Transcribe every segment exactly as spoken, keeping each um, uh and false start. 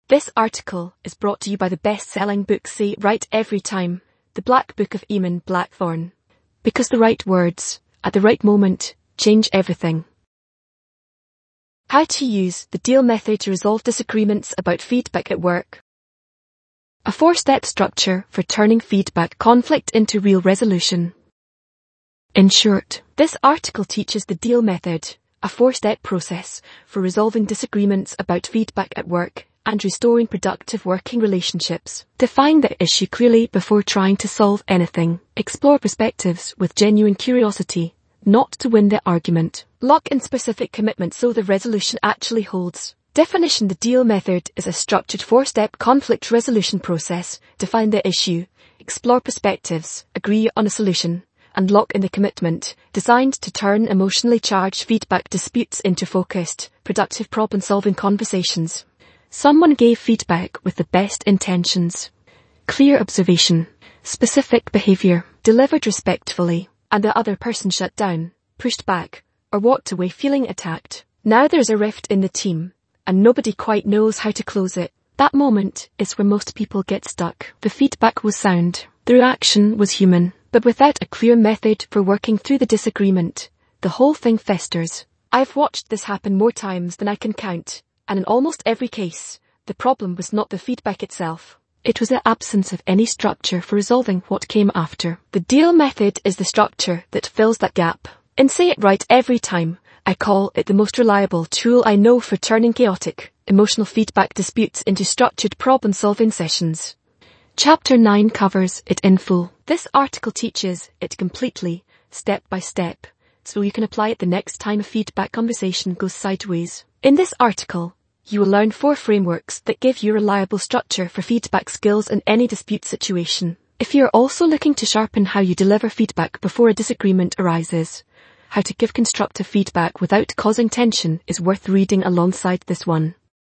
This article is brought to you by the best-selling book Say It Right Every Time, The Black Book of Eamon Blackthorne. Because the right words, at the right moment, change everything. How to use the DEAL method to resolve disagreements about feedback at work. A four-step structure for turning feedback conflict into real resolution. In short, this article teaches the DEAL method, a four-step process for resolving disagreements about feedback at work and restoring productive working relationships. Define the issue clearly before trying to solve anything. Explore perspectives with genuine curiosity, not to win the argument. Lock in specific commitments so the resolution actually holds. Definition: the DEAL method is a structured four-step conflict resolution process. Define the issue, explore perspectives, agree on a solution, and lock in the commitment, designed to turn emotionally charged feedback disputes into focused, productive problem-solving conversations. Someone gave feedback with the best intentions. Clear observation, specific behavior, delivered respectfully, and the other person shut down, pushed back, or walked away feeling attacked. Now there's a rift in the team, and nobody quite knows how to close it. That moment is where most people get stuck. The feedback was sound, the reaction was human, but without a clear method for working through the disagreement, the whole thing festers. I've watched this happen more times than I can count. And in almost every case, the problem was not the feedback itself. It was the absence of any structure for resolving what came after. The DEAL method is the structure that fills that gap. In Say It Right Every Time, I call it the most reliable tool I know for turning chaotic, emotional feedback disputes into structured problem-solving sessions. Chapter nine covers it in full. This article teaches it completely, step by step, so you can apply it the next time a feedback conversation goes sideways. In this article, you will learn four frameworks that give you reliable structure for feedback skills in any dispute situation. If you're also looking to sharpen how you deliver feedback before a disagreement arises, how to give constructive feedback without causing tension is worth reading alongside this one.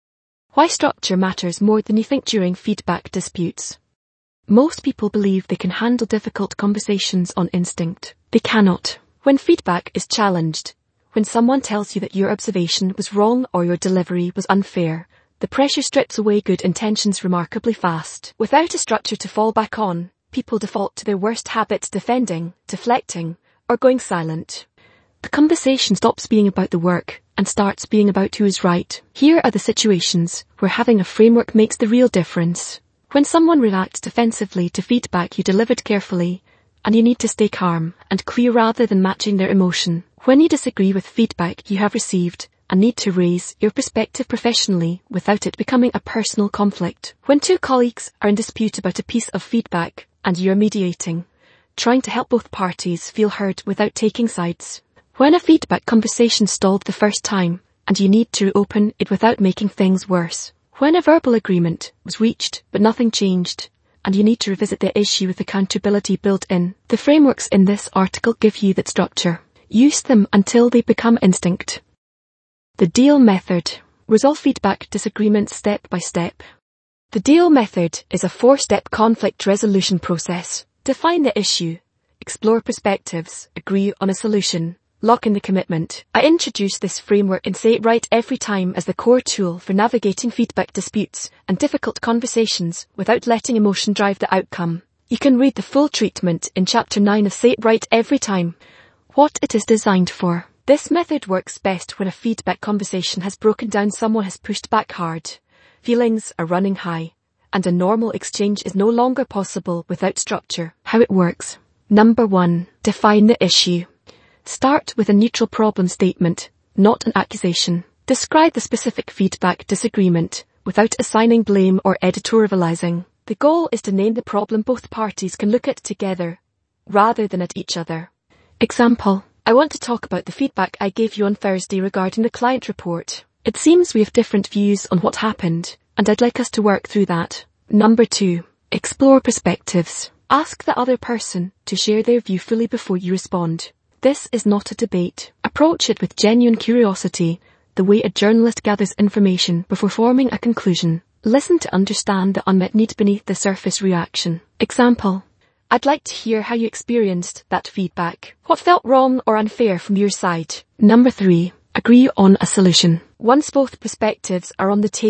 Why structure matters more than you think during feedback disputes. Most people believe they can handle difficult conversations on instinct. They cannot. When feedback is challenged, when someone tells you that your observation was wrong or your delivery was unfair, the pressure strips away good intentions remarkably fast. Without a structure to fall back on, people default to their worst habits: defending, deflecting, or going silent. The conversation stops being about the work and starts being about who is right. Here are the situations where having a framework makes the real difference. When someone reacts defensively to feedback you delivered carefully, and you need to stay calm and clear rather than matching their emotion. When you disagree with feedback you have received and need to raise your perspective professionally without it becoming a personal conflict. When two colleagues are in dispute about a piece of feedback and you're mediating, trying to help both parties feel heard without taking sides. When a feedback conversation stalled the first time and you need to open it without making things worse. When a verbal agreement was reached but nothing changed, and you need to revisit the issue with accountability built in. The frameworks in this article give you that structure. Use them until they become instinct. The DEAL method. Resolve feedback disagreements step by step. The DEAL method is a four-step conflict resolution process. Define the issue, explore perspectives, agree on a solution, lock in the commitment. I introduce this framework in Say It Right Every Time as the core tool for navigating feedback disputes and difficult conversations without letting emotion drive the outcome. You can read the full treatment in Chapter nine of Say It Right Every Time. What it is designed for. This method works best when a feedback conversation has broken down, someone has pushed back hard, feelings are running high, and a normal exchange is no longer possible without structure. How it works. Number one. Define the issue. Start with a neutral problem statement, not an accusation. Describe the specific feedback disagreement without assigning blame or editorializing. The goal is to name the problem both parties can look at together, rather than at each other. Example: I want to talk about the feedback I gave you on Thursday regarding the client report. It seems we have different views on what happened, and I'd like us to work through that. Number two. Explore perspectives. Ask the other person to share their view fully before you respond. This is not a debate. Approach it with genuine curiosity, the way a journalist gathers information before forming a conclusion. Listen to understand the unmet need beneath the surface reaction. Example: I'd like to hear how you experienced that feedback. What felt wrong or unfair from your side? Number three. Agree on a solution. Once both perspectives are on the table,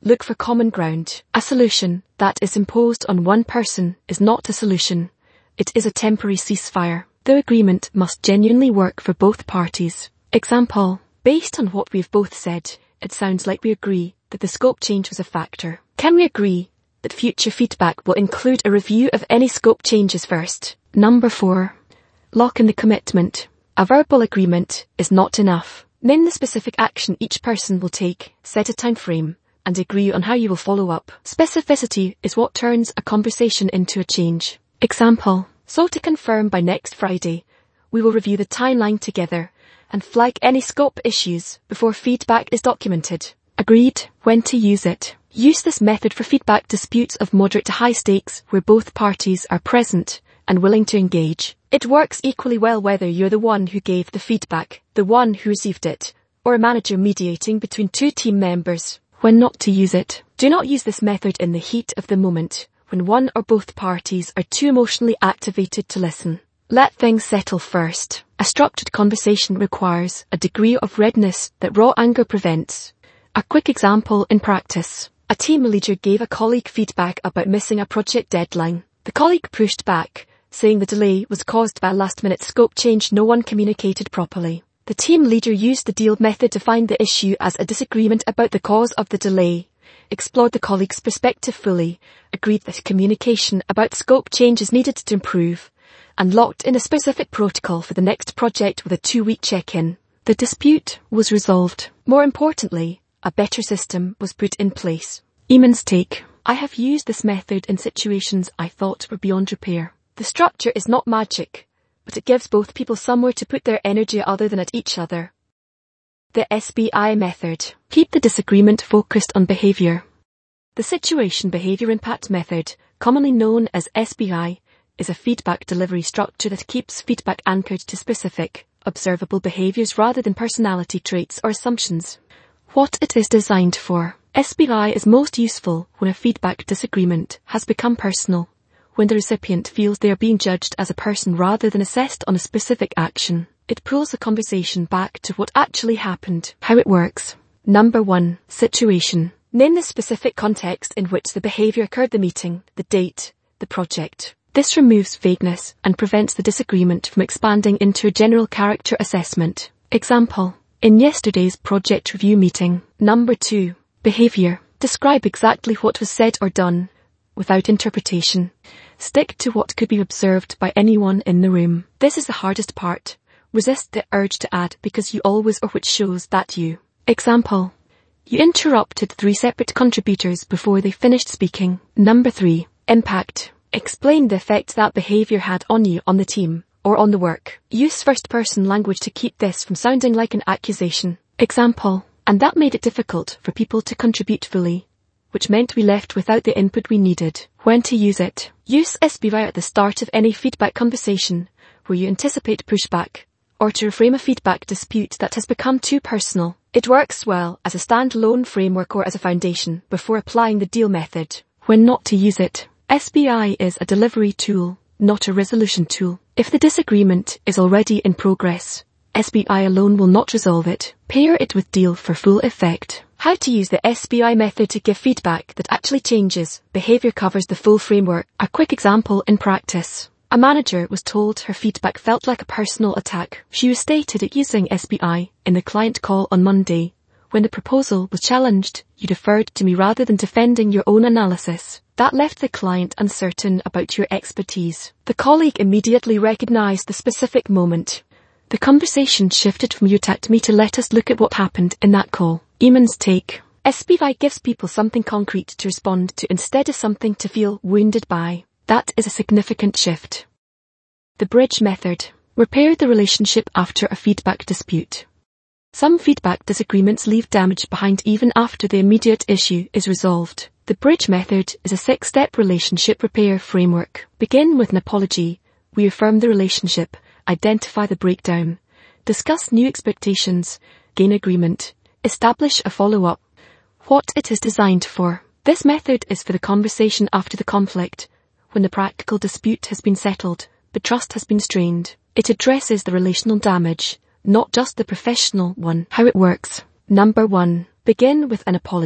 Look for common ground. A solution that is imposed on one person is not a solution. It is a temporary ceasefire. The agreement must genuinely work for both parties. Example. Based on what we've both said, it sounds like we agree that the scope change was a factor. Can we agree that future feedback will include a review of any scope changes first? Number four. Lock in the commitment. A verbal agreement is not enough. Name the specific action each person will take, set a time frame, and agree on how you will follow up. Specificity is what turns a conversation into a change. Example. So to confirm by next Friday, we will review the timeline together and flag any scope issues before feedback is documented. Agreed. When to use it. Use this method for feedback disputes of moderate to high stakes where both parties are present and willing to engage. It works equally well whether you're the one who gave the feedback, the one who received it, or a manager mediating between two team members. When not to use it. Do not use this method in the heat of the moment, when one or both parties are too emotionally activated to listen. Let things settle first. A structured conversation requires a degree of readiness that raw anger prevents. A quick example in practice. A team leader gave a colleague feedback about missing a project deadline. The colleague pushed back, saying the delay was caused by a last-minute scope change no one communicated properly. The team leader used the deal method to find the issue as a disagreement about the cause of the delay, explored the colleague's perspective fully, agreed that communication about scope changes needed to improve, and locked in a specific protocol for the next project with a two-week check-in. The dispute was resolved. More importantly, a better system was put in place. Eamon's take. I have used this method in situations I thought were beyond repair. The structure is not magic, but it gives both people somewhere to put their energy other than at each other. The S B I method. Keep the disagreement focused on behavior. The Situation Behavior Impact method, commonly known as S B I, is a feedback delivery structure that keeps feedback anchored to specific, observable behaviors rather than personality traits or assumptions. What it is designed for. S B I is most useful when a feedback disagreement has become personal, when the recipient feels they are being judged as a person rather than assessed on a specific action. It pulls the conversation back to what actually happened. How it works. Number one. Situation. Name the specific context in which the behavior occurred: the meeting, the date, the project. This removes vagueness and prevents the disagreement from expanding into a general character assessment. Example. In yesterday's project review meeting. Number two. Behavior. Describe exactly what was said or done, without interpretation. Stick to what could be observed by anyone in the room. This is the hardest part. Resist the urge to add because you always are, which shows that you. Example. You interrupted three separate contributors before they finished speaking. Number three. Impact. Explain the effect that behavior had on you, on the team, or on the work. Use first-person language to keep this from sounding like an accusation. Example. And that made it difficult for people to contribute fully, which meant we left without the input we needed. When to use it. Use S B I at the start of any feedback conversation where you anticipate pushback, or to reframe a feedback dispute that has become too personal. It works well as a standalone framework or as a foundation before applying the deal method. When not to use it. S B I is a delivery tool, not a resolution tool. If the disagreement is already in progress, S B I alone will not resolve it. Pair it with deal for full effect. How to use the S B I method to give feedback that actually changes behavior covers the full framework. A quick example in practice. A manager was told her feedback felt like a personal attack. She was stated at using S B I in the client call on Monday. When the proposal was challenged, you deferred to me rather than defending your own analysis. That left the client uncertain about your expertise. The colleague immediately recognized the specific moment. The conversation shifted from you attacked me to let us look at what happened in that call. Eamon's take. S B I gives people something concrete to respond to instead of something to feel wounded by. That is a significant shift. The bridge method. Repair the relationship after a feedback dispute. Some feedback disagreements leave damage behind even after the immediate issue is resolved. The bridge method is a six-step relationship repair framework. Begin with an apology. Reaffirm the relationship. Identify the breakdown. Discuss new expectations. Gain agreement. Establish a follow-up. What it is designed for. This method is for the conversation after the conflict, when the practical dispute has been settled, but trust has been strained. It addresses the relational damage, not just the professional one. How it works. Number one. Begin with an apology.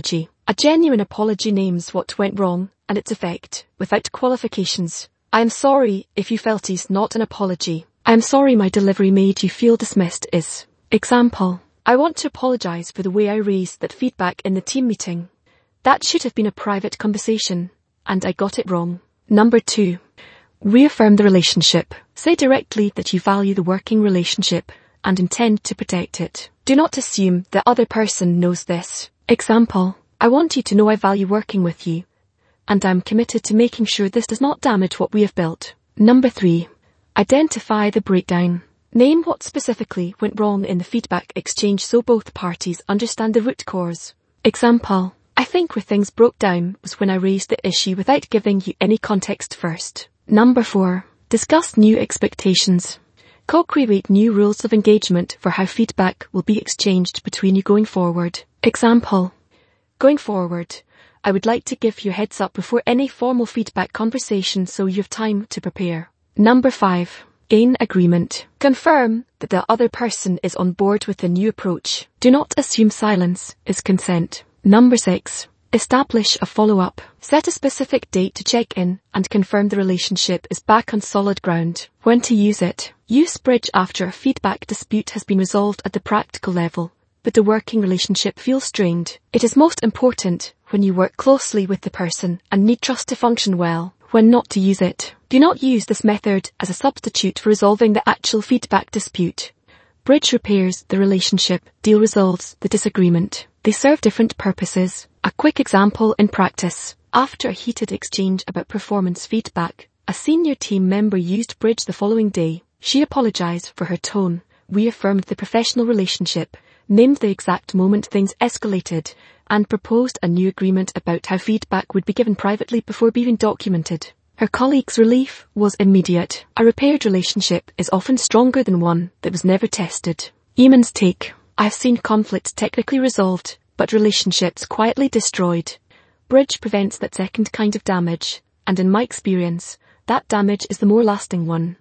A genuine apology names what went wrong and its effect, without qualifications. I am sorry if you felt is not an apology. I am sorry my delivery made you feel dismissed is. Example. I want to apologize for the way I raised that feedback in the team meeting. That should have been a private conversation, and I got it wrong. Number two. Reaffirm the relationship. Say directly that you value the working relationship and intend to protect it. Do not assume the other person knows this. Example. I want you to know I value working with you, and I'm committed to making sure this does not damage what we have built. Number three. Identify the breakdown. Name what specifically went wrong in the feedback exchange so both parties understand the root cause. Example. I think where things broke down was when I raised the issue without giving you any context first. Number four. Discuss new expectations. Co-create new rules of engagement for how feedback will be exchanged between you going forward. Example. Going forward, I would like to give you a heads up before any formal feedback conversation so you have time to prepare. Number five. Gain agreement. Confirm that the other person is on board with the new approach. Do not assume silence is consent. Number six. Establish a follow-up. Set a specific date to check in and confirm the relationship is back on solid ground. When to use it. Use Bridge after a feedback dispute has been resolved at the practical level, but the working relationship feels strained. It is most important when you work closely with the person and need trust to function well. When not to use it. Do not use this method as a substitute for resolving the actual feedback dispute. Bridge repairs the relationship, deal resolves the disagreement. They serve different purposes. A quick example in practice. After a heated exchange about performance feedback, a senior team member used Bridge the following day. She apologized for her tone, reaffirmed the professional relationship, named the exact moment things escalated, and proposed a new agreement about how feedback would be given privately before being documented. Her colleague's relief was immediate. A repaired relationship is often stronger than one that was never tested. Eamon's take. I've seen conflicts technically resolved, but relationships quietly destroyed. Bridge prevents that second kind of damage, and in my experience, that damage is the more lasting one.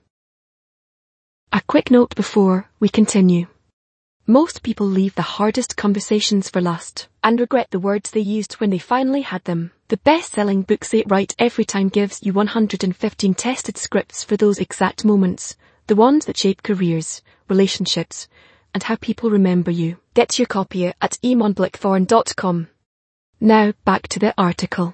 A quick note before we continue. Most people leave the hardest conversations for last, and regret the words they used when they finally had them. The best-selling book Say It Right Every Time gives you one hundred fifteen tested scripts for those exact moments, the ones that shape careers, relationships, and how people remember you. Get your copy at eamon blackthorn dot com. Now back to the article.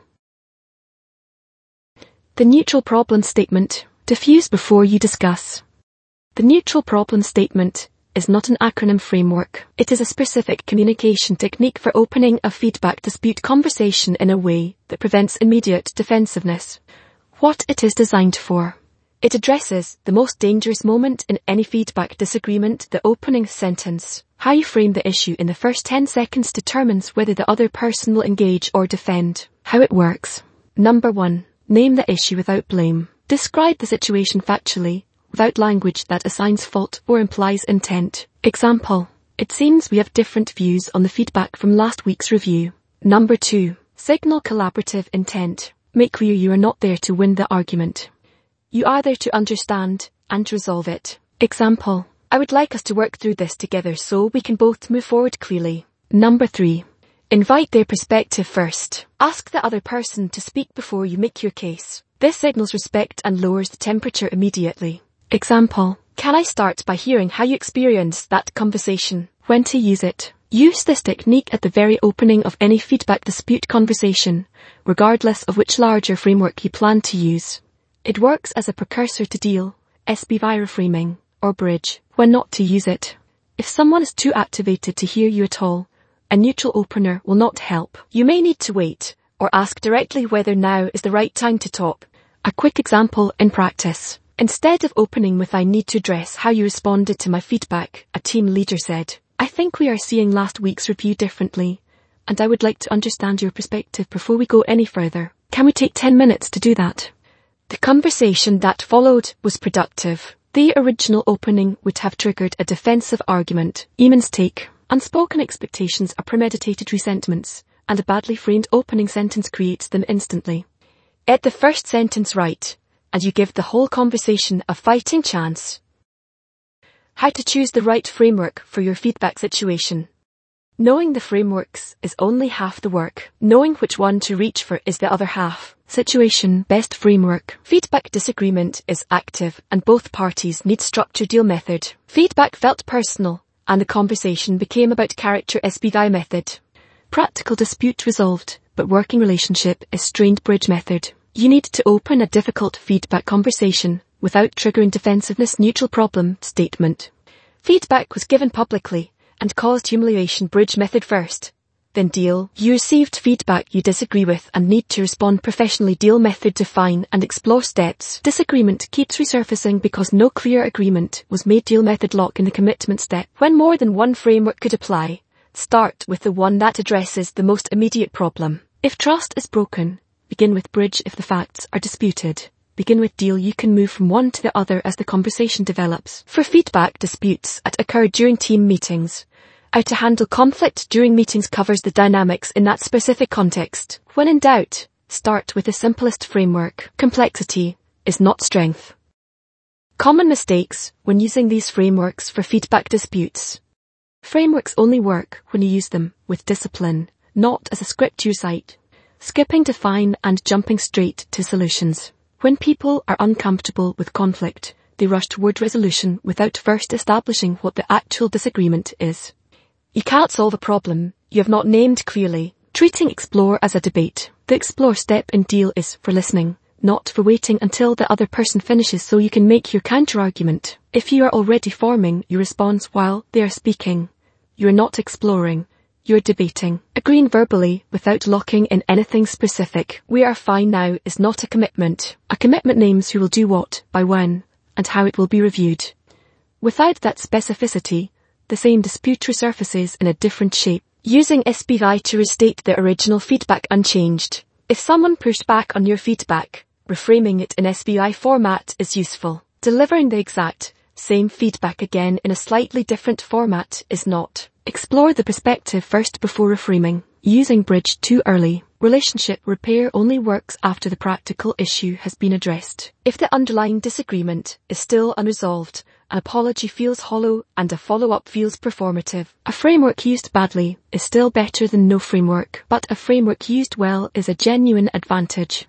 The neutral problem statement. Diffuse before you discuss. The neutral problem statement is not an acronym framework. It is a specific communication technique for opening a feedback dispute conversation in a way that prevents immediate defensiveness. What it is designed for. It addresses the most dangerous moment in any feedback disagreement, the opening sentence. How you frame the issue in the first ten seconds determines whether the other person will engage or defend. How it works. Number one. Name the issue without blame. Describe the situation factually, without language that assigns fault or implies intent. Example. It seems we have different views on the feedback from last week's review. Number two. Signal collaborative intent. Make clear you are not there to win the argument. You are there to understand and resolve it. Example. I would like us to work through this together so we can both move forward clearly. Number three. Invite their perspective first. Ask the other person to speak before you make your case. This signals respect and lowers the temperature immediately. Example. Can I start by hearing how you experienced that conversation? When to use it. Use this technique at the very opening of any feedback dispute conversation, regardless of which larger framework you plan to use. It works as a precursor to deal, S B via framing, or bridge. When not to use it. If someone is too activated to hear you at all, a neutral opener will not help. You may need to wait, or ask directly whether now is the right time to talk. A quick example in practice. Instead of opening with I need to address how you responded to my feedback, a team leader said, I think we are seeing last week's review differently, and I would like to understand your perspective before we go any further. Can we take ten minutes to do that? The conversation that followed was productive. The original opening would have triggered a defensive argument. Eamon's take. Unspoken expectations are premeditated resentments, and a badly framed opening sentence creates them instantly. Get the first sentence right, and you give the whole conversation a fighting chance. How to choose the right framework for your feedback situation. Knowing the frameworks is only half the work. Knowing which one to reach for is the other half. Situation best framework. Feedback disagreement is active and both parties need structure deal method. Feedback felt personal and the conversation became about character S B I method. Practical dispute resolved, but working relationship is strained bridge method. You need to open a difficult feedback conversation without triggering defensiveness neutral problem statement. Feedback was given publicly and caused humiliation bridge method first. Then deal. You received feedback you disagree with and need to respond professionally deal method define and explore steps. Disagreement keeps resurfacing because no clear agreement was made deal method lock in the commitment step. When more than one framework could apply, start with the one that addresses the most immediate problem. If trust is broken, begin with bridge. If the facts are disputed, begin with deal. You can move from one to the other as the conversation develops. For feedback disputes that occur during team meetings, how to handle conflict during meetings covers the dynamics in that specific context. When in doubt, start with the simplest framework. Complexity is not strength. Common mistakes when using these frameworks for feedback disputes. Frameworks only work when you use them with discipline, not as a script to recite. Skipping define and jumping straight to solutions. When people are uncomfortable with conflict, they rush toward resolution without first establishing what the actual disagreement is. You can't solve a problem you have not named clearly. Treating explore as a debate. The explore step in deal is for listening, not for waiting until the other person finishes so you can make your counter-argument. If you are already forming your response while they are speaking, you are not exploring, you are debating. Agreeing verbally without locking in anything specific. We are fine now is not a commitment. A commitment names who will do what, by when, and how it will be reviewed. Without that specificity, the same dispute resurfaces in a different shape. Using S B I to restate the original feedback unchanged. If someone pushed back on your feedback, reframing it in S B I format is useful. Delivering the exact same feedback again in a slightly different format is not. Explore the perspective first before reframing. Using bridge too early. Relationship repair only works after the practical issue has been addressed. If the underlying disagreement is still unresolved, an apology feels hollow and a follow-up feels performative. A framework used badly is still better than no framework, but a framework used well is a genuine advantage.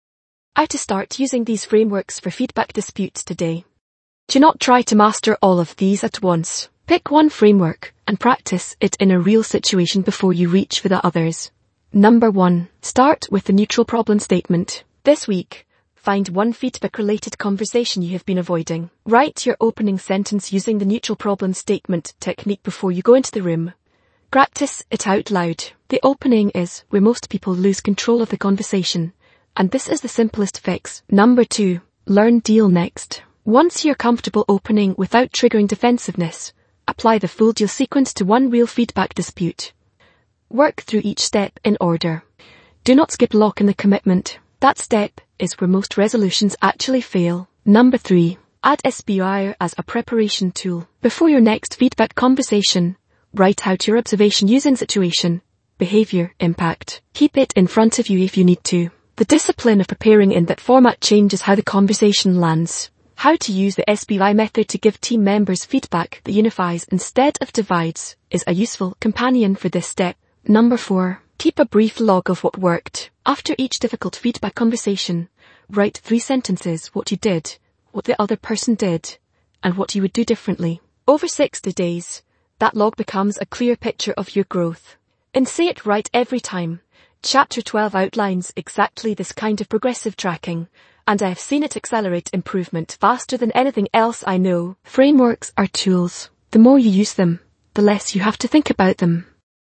How to start using these frameworks for feedback disputes today. Do not try to master all of these at once. Pick one framework and practice it in a real situation before you reach for the others. Number one. Start with the neutral problem statement. This week, find one feedback-related conversation you have been avoiding. Write your opening sentence using the neutral problem statement technique before you go into the room. Practice it out loud. The opening is where most people lose control of the conversation, and this is the simplest fix. Number two. Learn deal next. Once you're comfortable opening without triggering defensiveness, apply the full deal sequence to one real feedback dispute. Work through each step in order. Do not skip lock in the commitment. That step is where most resolutions actually fail. Number three. Add S B I as a preparation tool. Before your next feedback conversation, write out your observation using situation, behavior, impact. Keep it in front of you if you need to. The discipline of preparing in that format changes how the conversation lands. How to use the S B I method to give team members feedback that unifies instead of divides is a useful companion for this step. Number four. Keep a brief log of what worked. After each difficult feedback conversation, write three sentences: what you did, what the other person did, and what you would do differently. Over sixty days, that log becomes a clear picture of your growth. And say it right every time. Chapter twelve outlines exactly this kind of progressive tracking, and I have seen it accelerate improvement faster than anything else I know. Frameworks are tools. The more you use them, the less you have to think about them.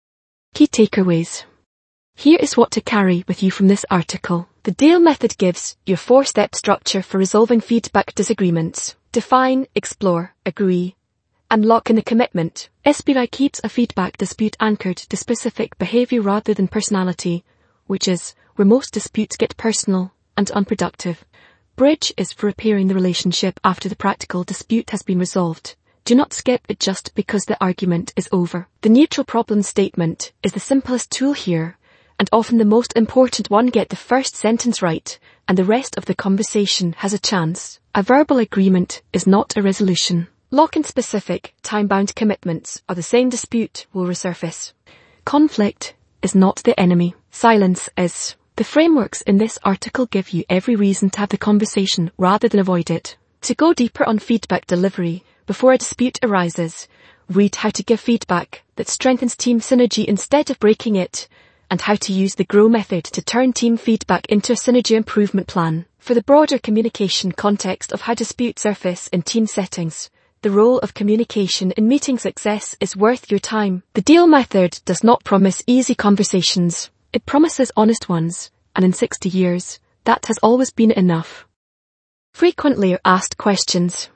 Key takeaways. Here is what to carry with you from this article. The deal method gives you a four-step structure for resolving feedback disagreements. Define, explore, agree, and lock in the commitment. S B I keeps a feedback dispute anchored to specific behavior rather than personality, which is where most disputes get personal and unproductive. Bridge is for repairing the relationship after the practical dispute has been resolved. Do not skip it just because the argument is over. The neutral problem statement is the simplest tool here, and often the most important one. Get the first sentence right, and the rest of the conversation has a chance. A verbal agreement is not a resolution. Lock-in specific, time-bound commitments or the same dispute will resurface. Conflict is not the enemy. Silence is. The frameworks in this article give you every reason to have the conversation rather than avoid it. To go deeper on feedback delivery before a dispute arises, read how to give feedback that strengthens team synergy instead of breaking it, and how to use the GROW method to turn team feedback into a synergy improvement plan. For the broader communication context of how disputes surface in team settings, the role of communication in meeting success is worth your time. The DEAL method does not promise easy conversations. It promises honest ones, and in sixty years, that has always been enough. Frequently asked questions.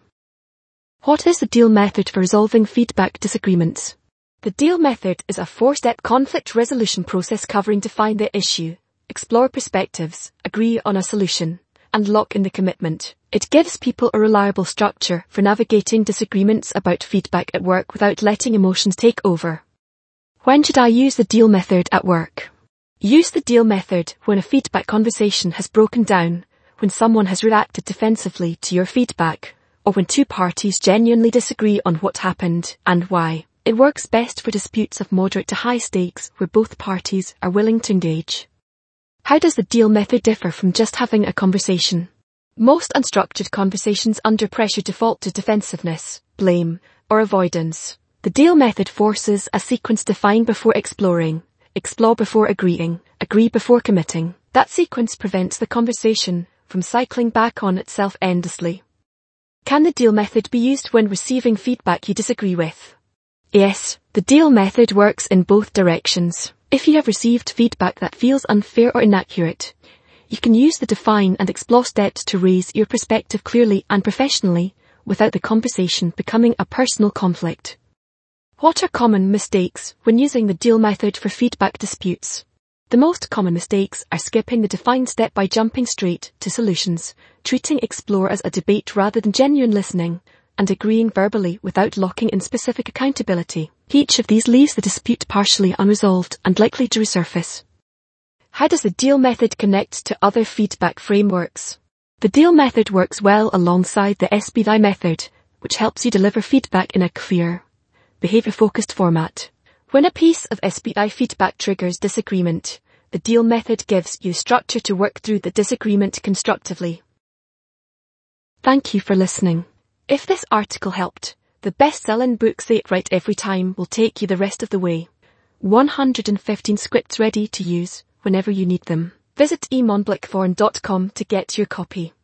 What is the DEAL method for resolving feedback disagreements? The DEAL method is a four-step conflict resolution process covering define the issue, explore perspectives, agree on a solution, and lock in the commitment. It gives people a reliable structure for navigating disagreements about feedback at work without letting emotions take over. When should I use the DEAL method at work? Use the DEAL method when a feedback conversation has broken down, when someone has reacted defensively to your feedback, or when two parties genuinely disagree on what happened and why. It works best for disputes of moderate to high stakes where both parties are willing to engage. How does the DEAL method differ from just having a conversation? Most unstructured conversations under pressure default to defensiveness, blame, or avoidance. The DEAL method forces a sequence define before exploring, explore before agreeing, agree before committing. That sequence prevents the conversation from cycling back on itself endlessly. Can the DEAL method be used when receiving feedback you disagree with? Yes, the DEAL method works in both directions. If you have received feedback that feels unfair or inaccurate, you can use the define and explore steps to raise your perspective clearly and professionally without the conversation becoming a personal conflict. What are common mistakes when using the DEAL method for feedback disputes? The most common mistakes are skipping the define step by jumping straight to solutions, treating explore as a debate rather than genuine listening, and agreeing verbally without locking in specific accountability. Each of these leaves the dispute partially unresolved and likely to resurface. How does the DEAL method connect to other feedback frameworks? The DEAL method works well alongside the S B I method, which helps you deliver feedback in a clear, behavior-focused format. When a piece of S B I feedback triggers disagreement, the DEAL method gives you structure to work through the disagreement constructively. Thank you for listening. If this article helped, the best-selling book Say It Right Every Time will take you the rest of the way. one hundred fifteen scripts ready to use whenever you need them. Visit e mon blackthorn dot com to get your copy.